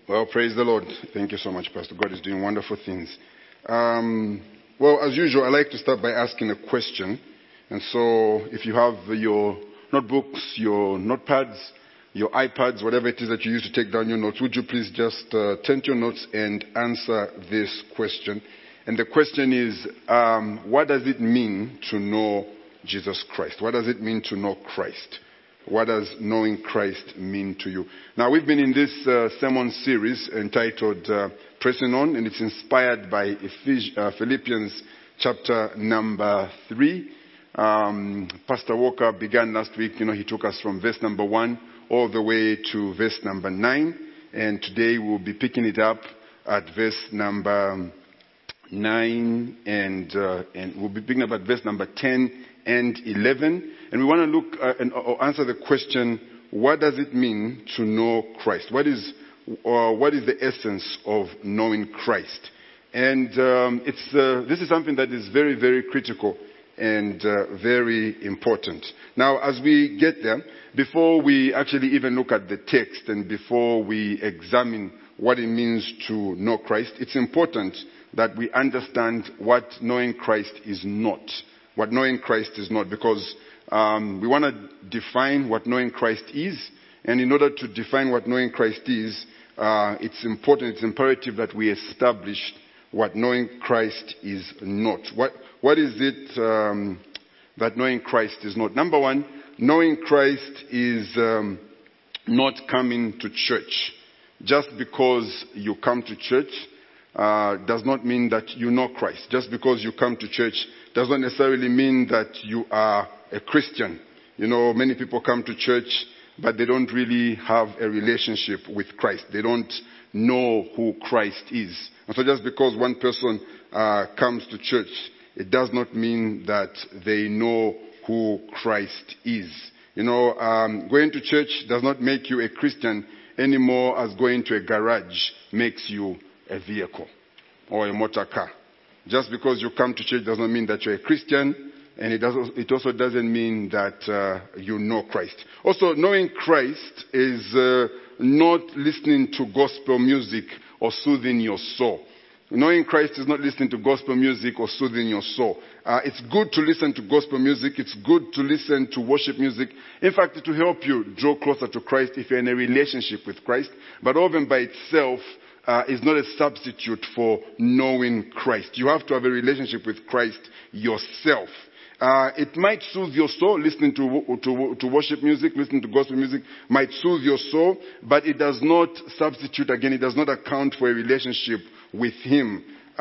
Well, praise the Lord. Thank you so much, Pastor. God is doing wonderful things. Well, as usual, I like to start by asking a question. And so, if you have your notebooks, your notepads, your iPads, whatever it is that you use to take down your notes, would you please just turn to your notes and answer this question? And the question is, what does it mean to know Jesus Christ? What does it mean to know Christ? What does knowing Christ mean to you? Now, we've been in this sermon series entitled Pressing On, and it's inspired by Philippians chapter number 3. Pastor Walker began last week. He took us from verse number 1 all the way to verse number 9. And today we'll be picking it up at verse number 9 and we'll be picking up at verse number 10 and 11. And we want to look or answer the question, what does it mean to know Christ? What is the essence of knowing Christ? And this is something that is very, very critical and very important. Now, as we get there, before we actually even look at the text and before we examine what it means to know Christ, it's important that we understand what knowing Christ is not. What knowing Christ is not, because we want to define what knowing Christ is, and in order to define what knowing Christ is, it's important, it's imperative that we establish what knowing Christ is not. What is it that knowing Christ is not? Number one, knowing Christ is not coming to church. Just because you come to church does not mean that you know Christ. Just because you come to church does not necessarily mean that you are a Christian. Many people come to church, but they don't really have a relationship with Christ. They don't know who Christ is. And so just because one person comes to church, it does not mean that they know who Christ is. Going to church does not make you a Christian any more as going to a garage makes you a vehicle or a motor car. Just because you come to church does not mean that you're a Christian, and it also doesn't mean that you know Christ. Also, knowing Christ is not listening to gospel music or soothing your soul. Knowing Christ is not listening to gospel music or soothing your soul. It's good to listen to gospel music. It's good to listen to worship music. In fact, it will help you draw closer to Christ if you're in a relationship with Christ. But even by itself is not a substitute for knowing Christ. You have to have a relationship with Christ yourself. It might soothe your soul. Listening to worship music, listening to gospel music might soothe your soul, but it does not substitute, again, it does not account for a relationship with Him.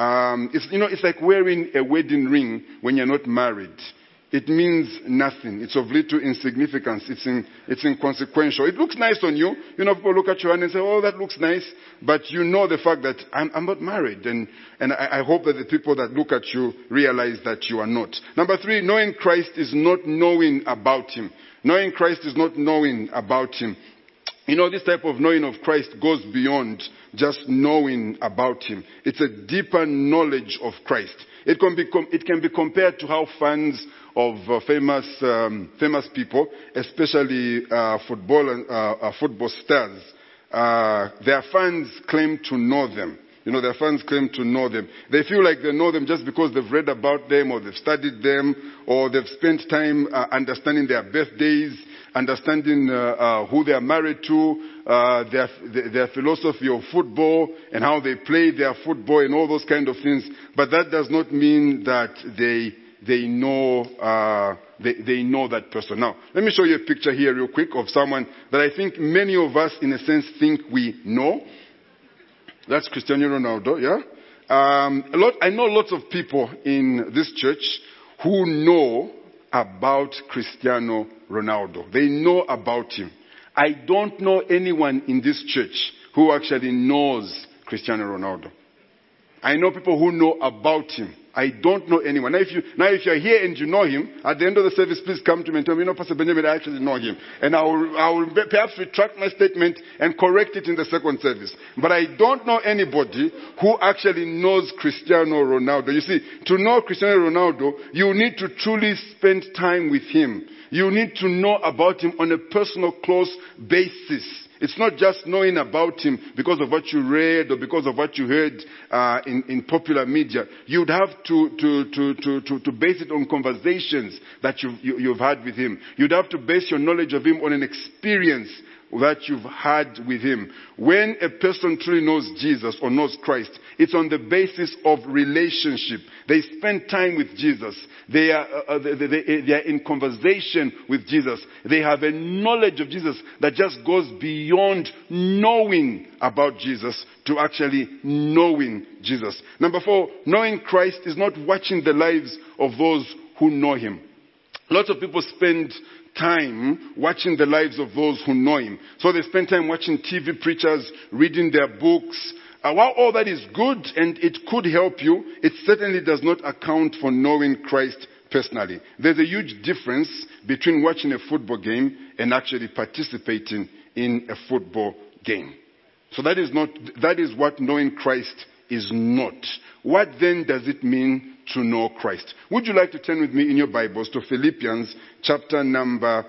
It's like wearing a wedding ring when you're not married. It means nothing. It's of little insignificance. It's inconsequential. It looks nice on you. People look at you and say, oh, that looks nice. But you know the fact that I'm not married. And I hope that the people that look at you realize that you are not. Number 3, knowing Christ is not knowing about Him. Knowing Christ is not knowing about Him. This type of knowing of Christ goes beyond just knowing about Him. It's a deeper knowledge of Christ. It can be compared to how fans of famous people, especially football stars, their fans claim to know them. Their fans claim to know them. They feel like they know them just because they've read about them, or they've studied them, or they've spent time understanding their birthdays, understanding who they are married to, their philosophy of football, and how they play their football, and all those kind of things. But that does not mean that they know that person. Now, let me show you a picture here real quick of someone that I think many of us, in a sense, think we know. That's Cristiano Ronaldo, yeah? I know lots of people in this church who know about Cristiano Ronaldo. They know about him. I don't know anyone in this church who actually knows Cristiano Ronaldo. I know people who know about him. I don't know anyone. Now, if you're here and you know him, at the end of the service, please come to me and tell me, Pastor Benjamin, I actually know him. And I will perhaps retract my statement and correct it in the second service. But I don't know anybody who actually knows Cristiano Ronaldo. You see, to know Cristiano Ronaldo, you need to truly spend time with him. You need to know about him on a personal, close basis. It's not just knowing about him because of what you read or because of what you heard in popular media. You'd have to base it on conversations that you've had with him. You'd have to base your knowledge of him on an experience that you've had with him. When a person truly knows Jesus or knows Christ, it's on the basis of relationship. They spend time with Jesus. They are in conversation with Jesus. They have a knowledge of Jesus that just goes beyond knowing about Jesus to actually knowing Jesus. Number 4, knowing Christ is not watching the lives of those who know him. Lots of people spend time watching the lives of those who know him. So they spend time watching TV preachers, reading their books. While all that is good and it could help you, it certainly does not account for knowing Christ personally. There's a huge difference between watching a football game and actually participating in a football game. So that is what knowing Christ is not. What then does it mean to know Christ? Would you like to turn with me in your Bibles to Philippians chapter number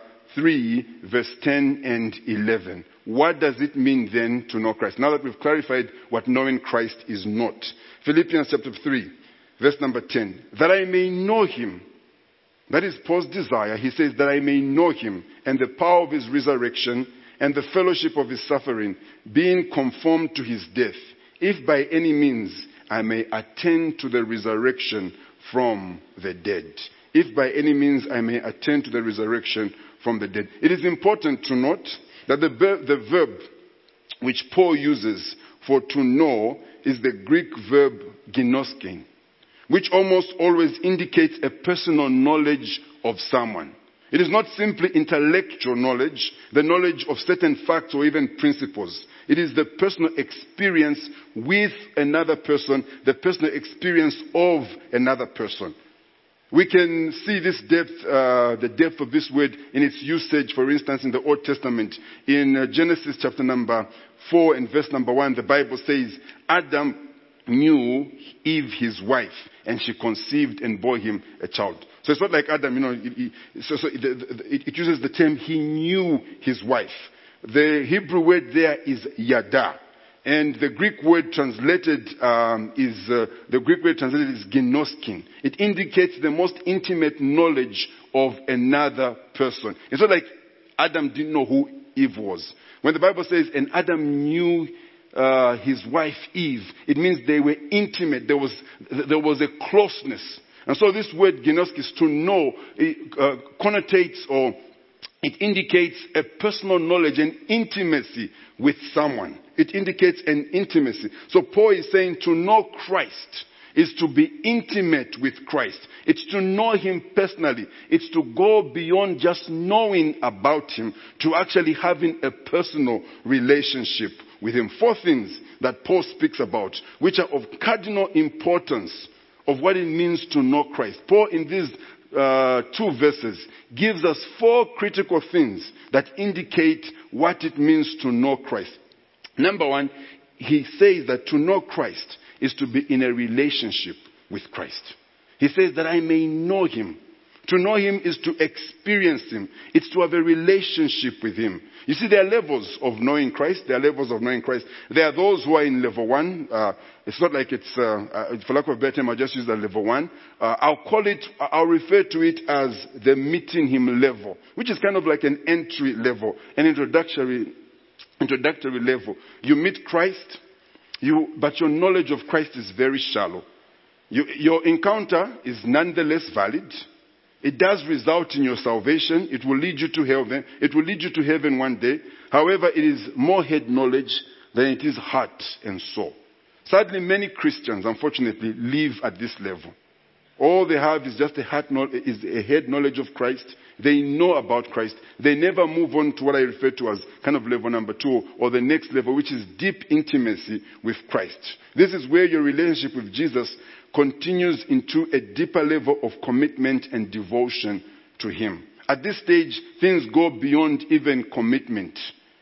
3, verse 10 and 11. What does it mean then to know Christ? Now that we've clarified what knowing Christ is not. Philippians chapter 3, verse number 10. That I may know him. That is Paul's desire. He says that I may know him and the power of his resurrection and the fellowship of his suffering, being conformed to his death, if by any means I may attain to the resurrection from the dead. If by any means I may attain to the resurrection from the dead. It is important to note that the verb which Paul uses for to know is the Greek verb ginoschein, which almost always indicates a personal knowledge of someone. It is not simply intellectual knowledge, the knowledge of certain facts or even principles. It is the personal experience with another person, the personal experience of another person. We can see this depth, the depth of this word in its usage, for instance, in the Old Testament. In Genesis chapter number 4 and verse number 1, the Bible says, Adam knew Eve, his wife, and she conceived and bore him a child. So it's not like Adam, it uses the term he knew his wife. The Hebrew word there is yada. And the Greek word translated is ginoschein. It indicates the most intimate knowledge of another person. It's not like Adam didn't know who Eve was. When the Bible says, and Adam knew his wife Eve, it means they were intimate. There was a closeness. And so this word ginoschein, to know, connotates or it indicates a personal knowledge and intimacy with someone. It indicates an intimacy. So Paul is saying to know Christ is to be intimate with Christ. It's to know him personally. It's to go beyond just knowing about him to actually having a personal relationship with him. 4 things that Paul speaks about, which are of cardinal importance of what it means to know Christ. Paul, in these 2 verses, gives us 4 critical things that indicate what it means to know Christ. Number 1, he says that to know Christ is to be in a relationship with Christ. He says that I may know him. To know him is to experience him. It's to have a relationship with him. You see, there are levels of knowing Christ. There are levels of knowing Christ. There are those who are in level 1. It's not like it's, for lack of a better term, I'll just use that level 1. I'll refer to it as the meeting him level, which is kind of like an entry level, an introductory level. You meet Christ, but your knowledge of Christ is very shallow. Your encounter is nonetheless valid. It does result in your salvation. It will lead you to heaven. It will lead you to heaven one day. However, it is more head knowledge than it is heart and soul. Sadly, many Christians, unfortunately, live at this level. All they have is just a head knowledge of Christ. They know about Christ. They never move on to what I refer to as kind of level number 2 or the next level, which is deep intimacy with Christ. This is where your relationship with Jesus continues into a deeper level of commitment and devotion to him. At this stage, things go beyond even commitment.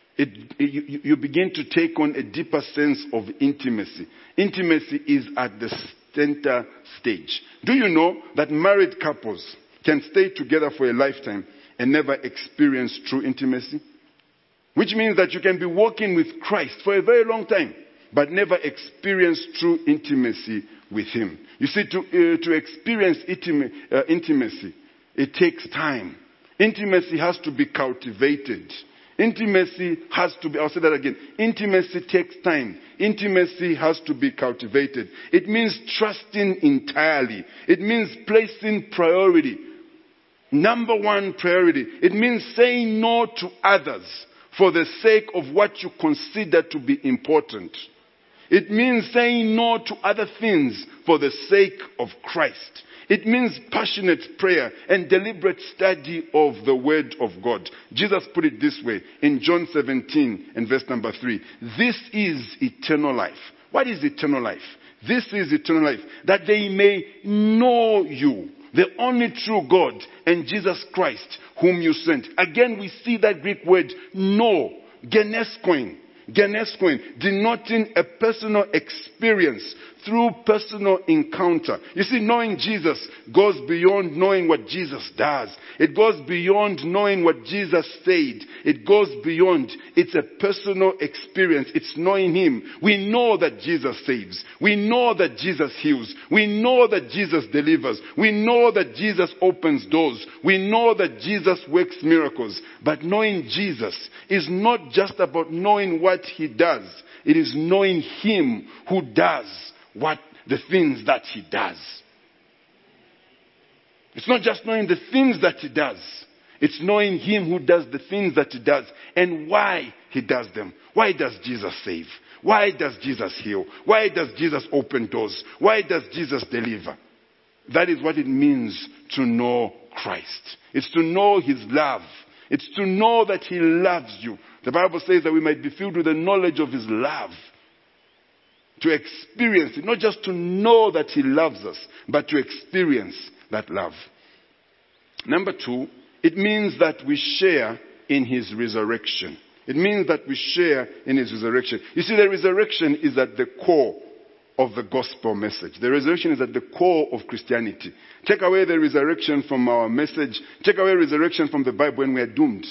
You begin to take on a deeper sense of intimacy. Intimacy is at the center stage. Do you know that married couples can stay together for a lifetime and never experience true intimacy? Which means that you can be walking with Christ for a very long time, but never experience true intimacy with Him. You see, to experience intimacy, it takes time. Intimacy has to be cultivated. Intimacy has to be, I'll say that again. Intimacy takes time. Intimacy has to be cultivated. It means trusting entirely. It means placing priority. Number one priority. It means saying no to others for the sake of what you consider to be important. It means saying no to other things for the sake of Christ. It means passionate prayer and deliberate study of the Word of God. Jesus put it this way in John 17 and verse number 3. This is eternal life. What is eternal life? This is eternal life, that they may know you, the only true God, and Jesus Christ, whom you sent. Again, we see that Greek word know, geneskoin, denoting a personal experience through personal encounter. You see, knowing Jesus goes beyond knowing what Jesus does. It goes beyond knowing what Jesus said. It goes beyond. It's a personal experience. It's knowing Him. We know that Jesus saves. We know that Jesus heals. We know that Jesus delivers. We know that Jesus opens doors. We know that Jesus works miracles. But knowing Jesus is not just about knowing what He does. It is knowing Him who does the things that He does. It's not just knowing the things that He does. It's knowing Him who does the things that He does and why He does them. Why does Jesus save? Why does Jesus heal? Why does Jesus open doors? Why does Jesus deliver? That is what it means to know Christ. It's to know His love. It's to know that He loves you. The Bible says that we might be filled with the knowledge of His love. To experience it, not just to know that He loves us, but to experience that love. Number 2, it means that we share in His resurrection. It means that we share in His resurrection. You see, the resurrection is at the core of the gospel message. The resurrection is at the core of Christianity. Take away the resurrection from our message. Take away resurrection from the Bible and we are doomed.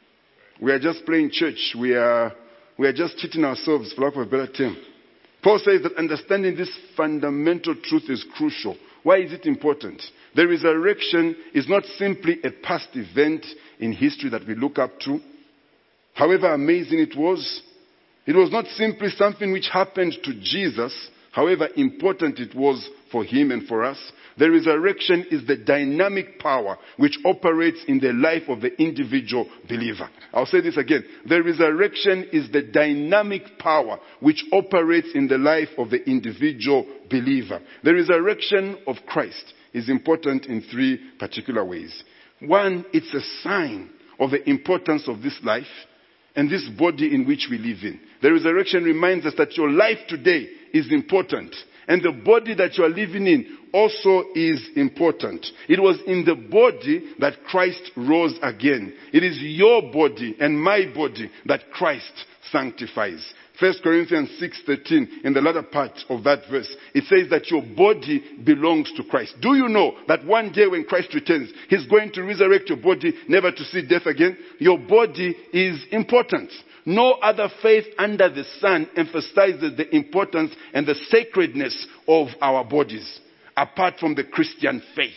We are just playing church. We are just cheating ourselves, for lack of a better term. Paul says that understanding this fundamental truth is crucial. Why is it important? The resurrection is not simply a past event in history that we look up to. However amazing it was not simply something which happened to Jesus, however important it was for Him and for us. The resurrection is the dynamic power which operates in the life of the individual believer. I'll say this again. The resurrection is the dynamic power which operates in the life of the individual believer. The resurrection of Christ is important in 3 particular ways. 1, it's a sign of the importance of this life and this body in which we live in. The resurrection reminds us that your life today is important. And the body that you are living in also is important. It was in the body that Christ rose again. It is your body and my body that Christ sanctifies. 1 Corinthians 6:13, in the latter part of that verse, it says that your body belongs to Christ. Do you know that one day when Christ returns, He's going to resurrect your body, never to see death again? Your body is important. No other faith under the sun emphasizes the importance and the sacredness of our bodies, apart from the Christian faith.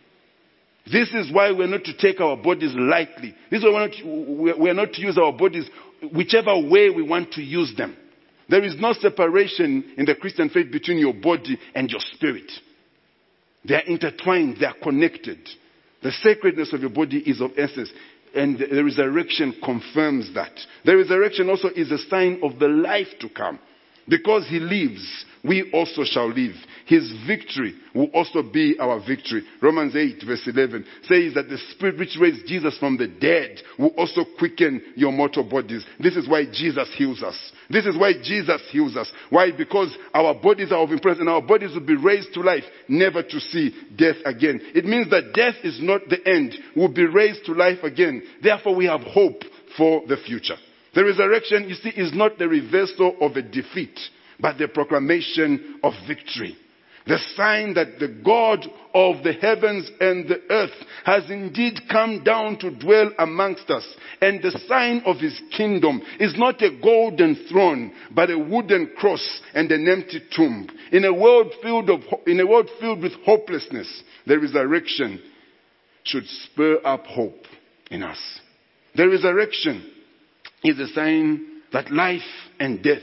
This is why we're not to take our bodies lightly. This is why we're not to use our bodies whichever way we want to use them. There is no separation in the Christian faith between your body and your spirit. They are intertwined, they are connected. The sacredness of your body is of essence. And the resurrection confirms that. The resurrection also is a sign of the life to come. Because He lives, we also shall live. His victory will also be our victory. Romans 8 verse 11 says that the Spirit which raised Jesus from the dead will also quicken your mortal bodies. This is why Jesus heals us. This is why Jesus heals us. Why? Because our bodies are of importance and our bodies will be raised to life, never to see death again. It means that death is not the end. We'll be raised to life again. Therefore we have hope for the future. The resurrection, you see, is not the reversal of a defeat, but the proclamation of victory. The sign that the God of the heavens and the earth has indeed come down to dwell amongst us. And the sign of his kingdom is not a golden throne, but a wooden cross and an empty tomb. In a world filled with hopelessness, the resurrection should spur up hope in us. The resurrection is a sign that life and death,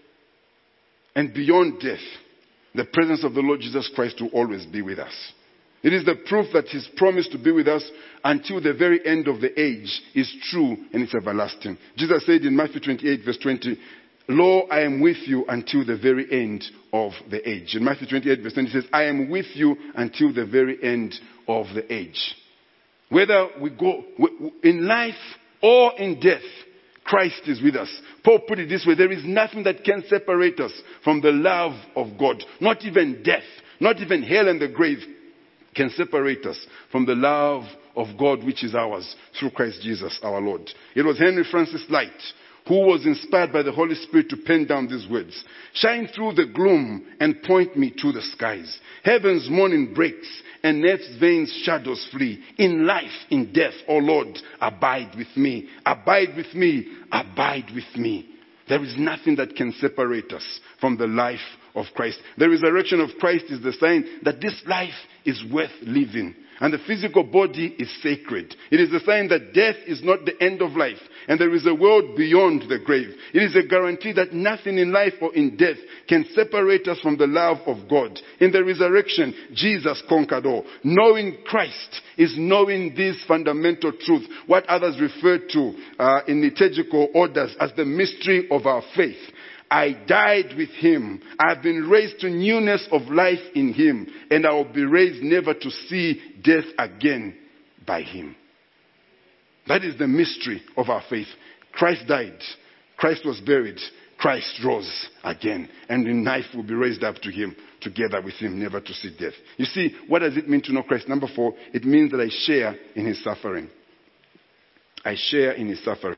and beyond death, the presence of the Lord Jesus Christ will always be with us. It is the proof that his promise to be with us until the very end of the age is true and it's everlasting. Jesus said in Matthew 28 verse 20, Lo, I am with you until the very end of the age. In Matthew 28 verse 20 it says, I am with you until the very end of the age. Whether we go in life or in death, Christ is with us. Paul put it this way, there is nothing that can separate us from the love of God. Not even death, not even hell and the grave can separate us from the love of God which is ours through Christ Jesus our Lord. It was Henry Francis Light who was inspired by the Holy Spirit to pen down these words. Shine through the gloom and point me to the skies. Heaven's morning breaks and earth's vain shadows flee. In life, in death, O Lord, abide with me. Abide with me. Abide with me. There is nothing that can separate us from the life of Christ. The resurrection of Christ is the sign that this life is worth living. And the physical body is sacred. It is a sign that death is not the end of life. And there is a world beyond the grave. It is a guarantee that nothing in life or in death can separate us from the love of God. In the resurrection, Jesus conquered all. Knowing Christ is knowing this fundamental truth. What others refer to in liturgical orders as the mystery of our faith. I died with him. I have been raised to newness of life in him. And I will be raised never to see death again by him. That is the mystery of our faith. Christ died. Christ was buried. Christ rose again. And in life will be raised up to him, together with him, never to see death. You see, what does it mean to know Christ? Number 4, it means that I share in his suffering. I share in his suffering.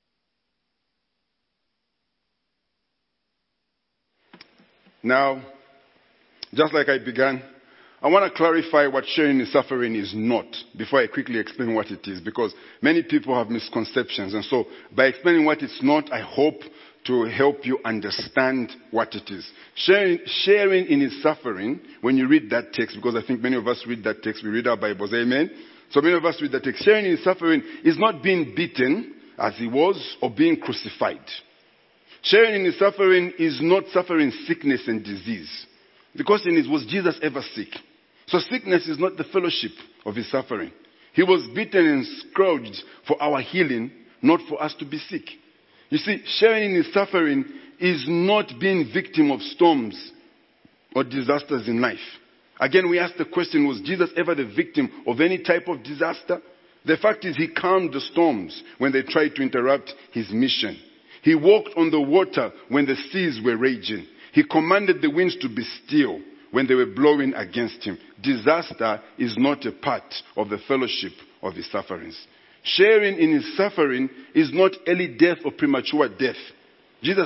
Now, just like I began, I want to clarify what sharing in suffering is not before I quickly explain what it is, because many people have misconceptions. And so by explaining what it's not, I hope to help you understand what it is. Sharing in his suffering, when you read that text, because I think many of us read that text, we read our Bibles, amen? So many of us read that text. Sharing in his suffering is not being beaten as he was or being crucified. Sharing in his suffering is not suffering sickness and disease. The question is, was Jesus ever sick? So sickness is not the fellowship of his suffering. He was beaten and scourged for our healing, not for us to be sick. You see, sharing in his suffering is not being victim of storms or disasters in life. Again, we ask the question, was Jesus ever the victim of any type of disaster? The fact is, he calmed the storms when they tried to interrupt his mission. He walked on the water when the seas were raging. He commanded the winds to be still when they were blowing against him. Disaster is not a part of the fellowship of his sufferings. Sharing in his suffering is not early death or premature death. Jesus,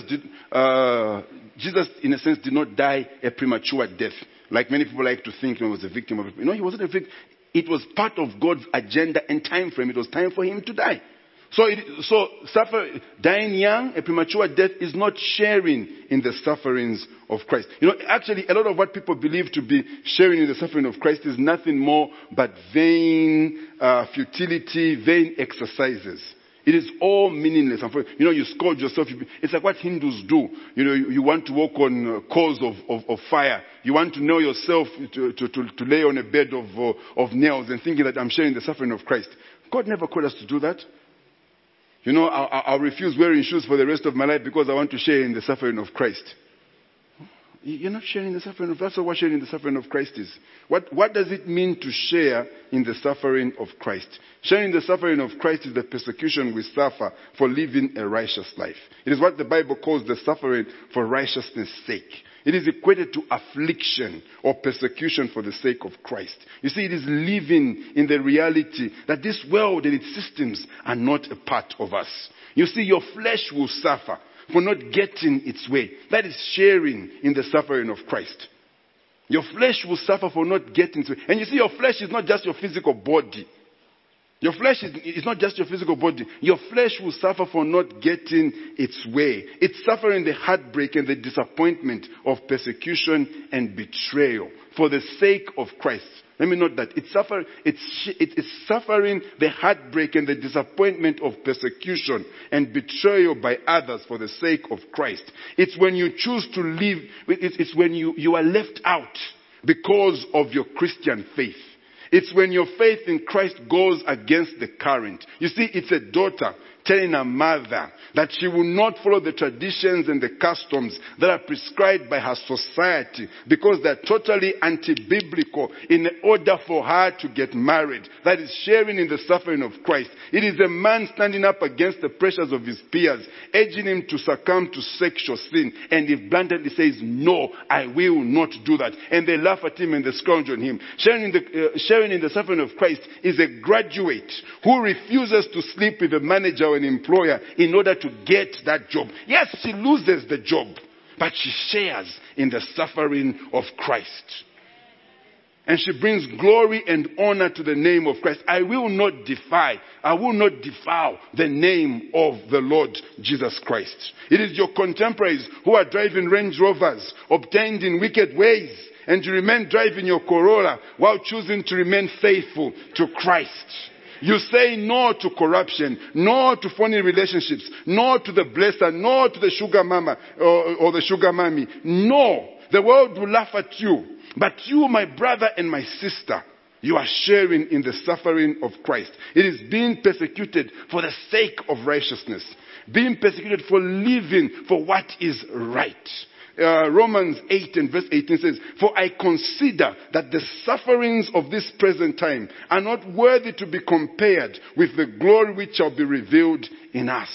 in a sense, did not die a premature death. Like many people like to think he was a victim of it. No, he wasn't a victim. It was part of God's agenda and time frame. It was time for him to die. So dying young, a premature death, is not sharing in the sufferings of Christ. You know, actually, a lot of what people believe to be sharing in the suffering of Christ is nothing more but vain futility, vain exercises. It is all meaningless. You know, you scourge yourself. It's like what Hindus do. You know, you want to walk on coals of fire. You want to know yourself to lay on a bed of nails and thinking that I'm sharing the suffering of Christ. God never called us to do that. You know, I'll refuse wearing shoes for the rest of my life because I want to share in the suffering of Christ. You're not sharing the suffering of, that's not what sharing in the suffering of Christ is. What does it mean to share in the suffering of Christ? Sharing the suffering of Christ is the persecution we suffer for living a righteous life. It is what the Bible calls the suffering for righteousness' sake. It is equated to affliction or persecution for the sake of Christ. You see, it is living in the reality that this world and its systems are not a part of us. You see, your flesh will suffer for not getting its way. That is sharing in the suffering of Christ. Your flesh will suffer for not getting to it. And you see, your flesh is not just your physical body. Your flesh is not just your physical body. Your flesh will suffer for not getting its way. It's suffering the heartbreak and the disappointment of persecution and betrayal for the sake of Christ. Let me note that. It's suffering the heartbreak and the disappointment of persecution and betrayal by others for the sake of Christ. It's when you choose to live, it's when you are left out because of your Christian faith. It's when your faith in Christ goes against the current. You see, it's a daughter telling her mother that she will not follow the traditions and the customs that are prescribed by her society because they're totally anti-biblical in order for her to get married. That is sharing in the suffering of Christ. It is a man standing up against the pressures of his peers, urging him to succumb to sexual sin. And he bluntly says, no, I will not do that. And they laugh at him and they scourge on him. Sharing in the suffering of Christ is a graduate who refuses to sleep with a manager or an employer in order to get that job. Yes, she loses the job, but she shares in the suffering of Christ. And she brings glory and honor to the name of Christ. I will not defile the name of the Lord Jesus Christ. It is your contemporaries who are driving Range Rovers, obtained in wicked ways, and you remain driving your Corolla while choosing to remain faithful to Christ. You say no to corruption, no to phony relationships, no to the blesser, no to the sugar mama or the sugar mommy. No, the world will laugh at you. But you, my brother and my sister, you are sharing in the suffering of Christ. It is being persecuted for the sake of righteousness. Being persecuted for living for what is right. Romans 8 and verse 18 says, for I consider that the sufferings of this present time are not worthy to be compared with the glory which shall be revealed in us.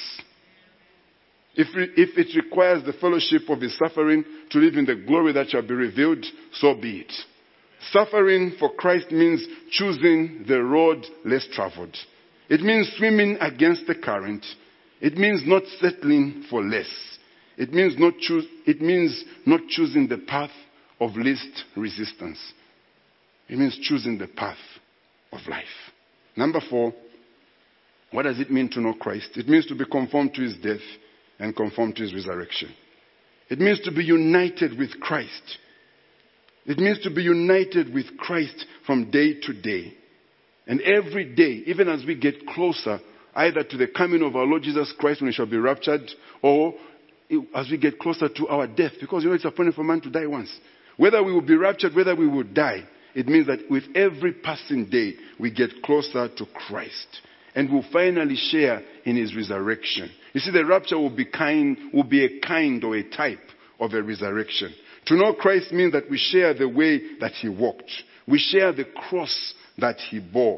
If it requires the fellowship of his suffering to live in the glory that shall be revealed, so be it. Suffering for Christ means choosing the road less traveled. It means swimming against the current. It means not settling for less. It means not choosing the path of least resistance. It means choosing the path of life. Number 4, what does it mean to know Christ? It means to be conformed to his death and conformed to his resurrection. It means to be united with Christ. It means to be united with Christ from day to day. And every day, even as we get closer, either to the coming of our Lord Jesus Christ when he shall be raptured, or as we get closer to our death. Because it's appointed for man to die once. Whether we will be raptured, whether we will die, it means that with every passing day, we get closer to Christ. And we'll finally share in his resurrection. You see, the rapture will be a kind or a type of a resurrection. To know Christ means that we share the way that he walked. We share the cross that he bore.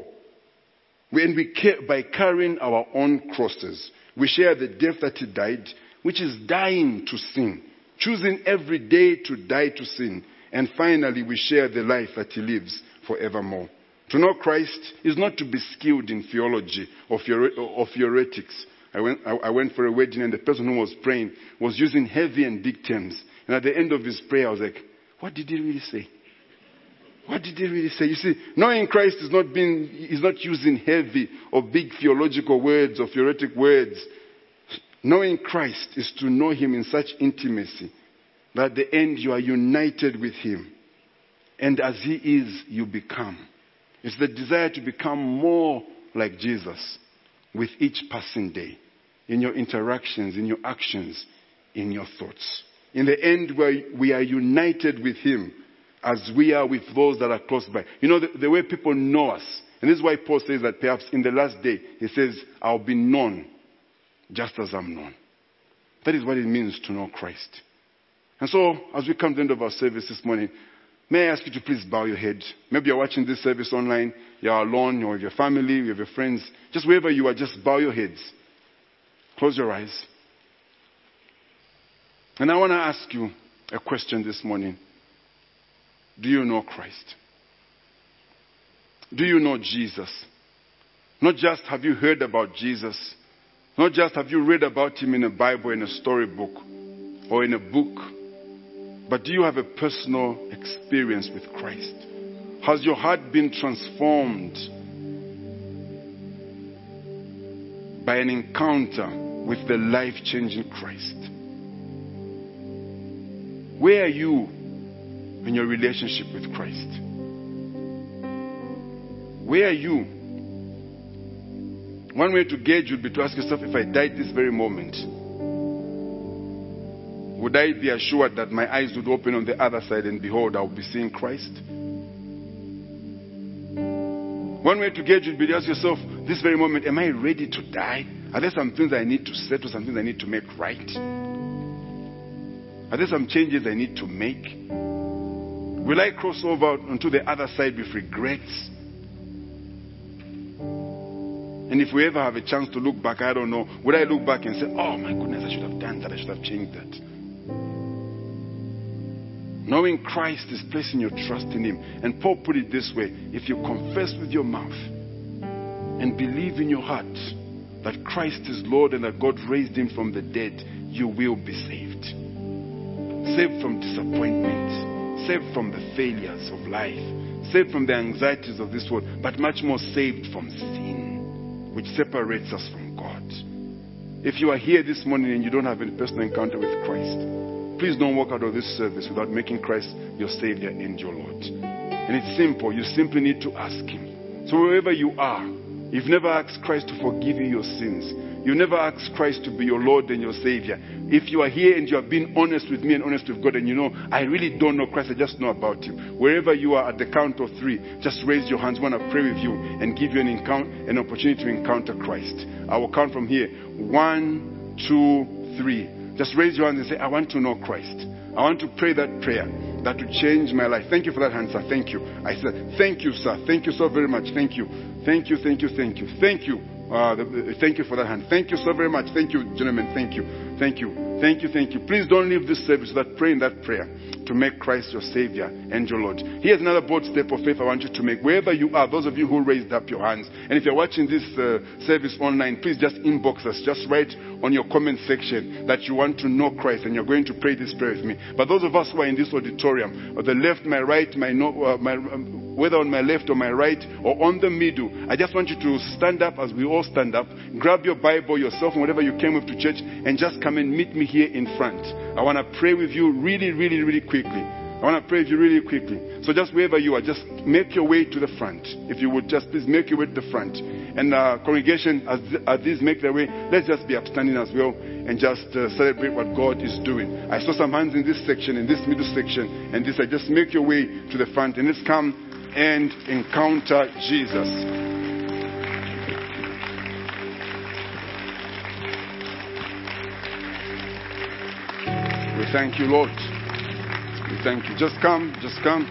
By carrying our own crosses, we share the death that he died, which is dying to sin. Choosing every day to die to sin. And finally, we share the life that he lives forevermore. To know Christ is not to be skilled in theology or theoretics. I went for a wedding and the person who was praying was using heavy and big terms. And at the end of his prayer, I was like, what did he really say? What did he really say? You see, knowing Christ is not using heavy or big theological words or theoretic words. Knowing Christ is to know him in such intimacy that at the end you are united with him. And as he is, you become. It's the desire to become more like Jesus with each passing day. In your interactions, in your actions, in your thoughts. In the end, we are united with him as we are with those that are close by. You know, the way people know us. And this is why Paul says that perhaps in the last day, he says, I'll be known just as I'm known. That is what it means to know Christ. And so, as we come to the end of our service this morning, may I ask you to please bow your head. Maybe you're watching this service online, you're alone, or with your family, with your friends. Just wherever you are, just bow your heads. Close your eyes. And I want to ask you a question this morning. Do you know Christ? Do you know Jesus? Not just have you heard about Jesus. Not just have you read about him in a Bible, in a storybook, or in a book. But do you have a personal experience with Christ? Has your heart been transformed by an encounter with the life-changing Christ? Where are you in your relationship with Christ? Where are you? One way to gauge would be to ask yourself, if I died this very moment, would I be assured that my eyes would open on the other side and behold, I will be seeing Christ? One way to gauge would be to ask yourself, this very moment, am I ready to die? Are there some things I need to settle, some things I need to make right? Are there some changes I need to make? Will I cross over onto the other side with regrets? And if we ever have a chance to look back, I don't know, would I look back and say, oh my goodness, I should have done that, I should have changed that? Knowing Christ is placing your trust in Him. And Paul put it this way, if you confess with your mouth and believe in your heart that Christ is Lord and that God raised Him from the dead, you will be saved. Saved from disappointment, saved from the failures of life, saved from the anxieties of this world, but much more saved from sin, which separates us from God. If you are here this morning and you don't have any personal encounter with Christ, please don't walk out of this service without making Christ your Savior and your Lord. And it's simple. You simply need to ask Him. So wherever you are, you've never asked Christ to forgive you your sins. You never asked Christ to be your Lord and your Savior. If you are here and you have been honest with me and honest with God and you know, I really don't know Christ, I just know about you. Wherever you are, at the count of 3, just raise your hands. I want to pray with you and give you an opportunity to encounter Christ. I will count from here. 1, 2, 3. Just raise your hands and say, I want to know Christ. I want to pray that prayer that will change my life. Thank you for that hand, sir. Thank you. I said, thank you, sir. Thank you so very much. Thank you. Thank you, thank you, thank you. Thank you. Thank you for that hand. Thank you so very much. Thank you, gentlemen. Thank you. Thank you. Thank you, thank you. Please don't leave this service without praying that prayer to make Christ your Savior and your Lord. Here's another bold step of faith I want you to make. Wherever you are, those of you who raised up your hands, and if you're watching this service online, please just inbox us. Just write on your comment section that you want to know Christ and you're going to pray this prayer with me. But those of us who are in this auditorium, on the left, my right, whether on my left or my right or on the middle, I just want you to stand up as we all stand up. Grab your Bible, yourself, and whatever you came with to church, and just come and meet me here in front. I want to pray with you really, really, really quickly. I want to pray with you really quickly. So just wherever you are, just make your way to the front. If you would just please make your way to the front. And congregation, as these make their way, let's just be upstanding as well and just celebrate what God is doing. I saw some hands in this section, in this middle section, and this. I just make your way to the front and let's come and encounter Jesus. We thank you, Lord. We thank you. Just come, just come.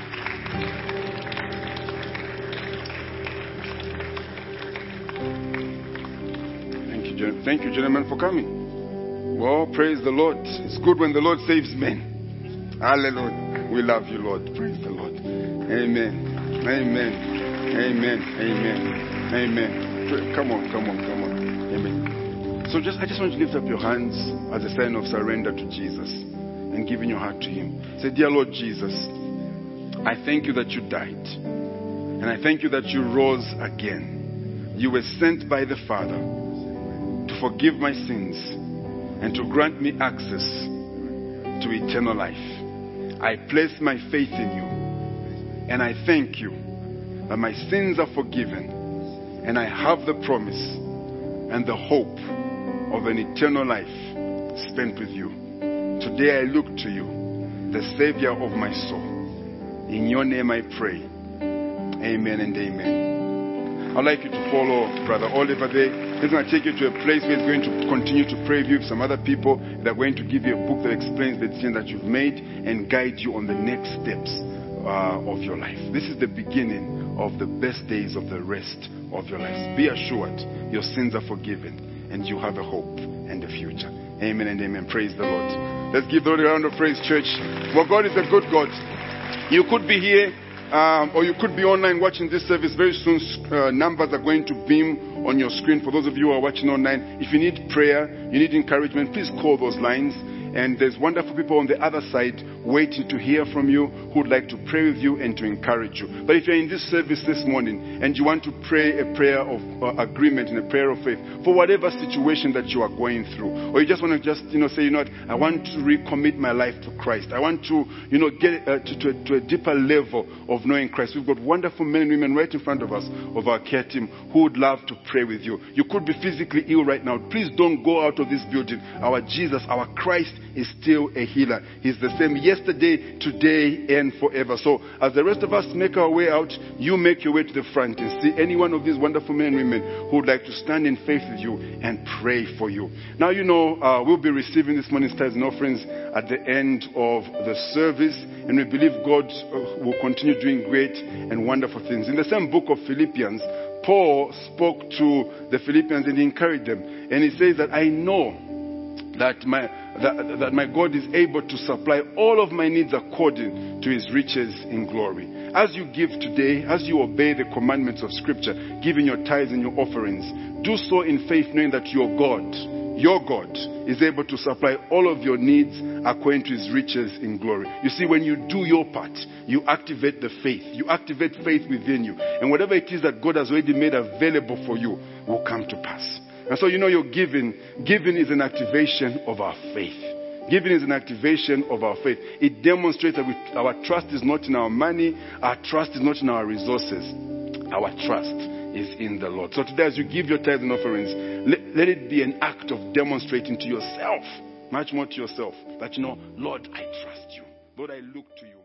Thank you, gentlemen, for coming. Well, praise the Lord. It's good when the Lord saves men. Hallelujah. We love you, Lord. Praise the Lord. Amen. Amen. Amen. Amen. Amen. Come on. Amen. So I just want you to lift up your hands as a sign of surrender to Jesus and giving your heart to Him. Say, dear Lord Jesus, I thank you that you died. And I thank you that you rose again. You were sent by the Father to forgive my sins and to grant me access to eternal life. I place my faith in you, and I thank you that my sins are forgiven, and I have the promise and the hope of an eternal life spent with you. Today I look to you, the Savior of my soul. In your name I pray. Amen and amen. I'd like you to follow Brother Oliver there. He's going to take you to a place where he's going to continue to pray with you with some other people that are going to give you a book that explains the decision that you've made and guide you on the next steps of your life. This is the beginning of the best days of the rest of your lives. Be assured your sins are forgiven and you have a hope and a future. Amen and amen. Praise the Lord. Let's give the Lord a round of praise, church. Well, God is a good God. You could be here or you could be online watching this service. Very soon numbers are going to beam on your screen for those of you who are watching online. If you need prayer, you need encouragement, please call those lines And there's wonderful people on the other side waiting to hear from you, who would like to pray with you and to encourage you. But if you're in this service this morning and you want to pray a prayer of agreement and a prayer of faith for whatever situation that you are going through, or you just want to say, what, I want to recommit my life to Christ. I want to, get to a deeper level of knowing Christ. We've got wonderful men and women right in front of us, of our care team, who would love to pray with you. You could be physically ill right now. Please don't go out of this building. Our Jesus, our Christ is still a healer. He's the same yesterday, today, and forever. So as the rest of us make our way out, you make your way to the front and see any one of these wonderful men and women who would like to stand in faith with you and pray for you. Now, we'll be receiving this morning's tithes and offerings at the end of the service, and we believe God will continue doing great and wonderful things. In the same book of Philippians, Paul spoke to the Philippians and he encouraged them. And he says that I know that my God is able to supply all of my needs according to his riches in glory. As you give today, as you obey the commandments of Scripture, giving your tithes and your offerings, do so in faith, knowing that your God is able to supply all of your needs according to his riches in glory. You see, when you do your part, you activate the faith. You activate faith within you. And whatever it is that God has already made available for you will come to pass. And so, your giving is an activation of our faith. Giving is an activation of our faith. It demonstrates that our trust is not in our money. Our trust is not in our resources. Our trust is in the Lord. So today, as you give your tithes and offerings, let it be an act of demonstrating to yourself, much more to yourself, that, Lord, I trust you. Lord, I look to you.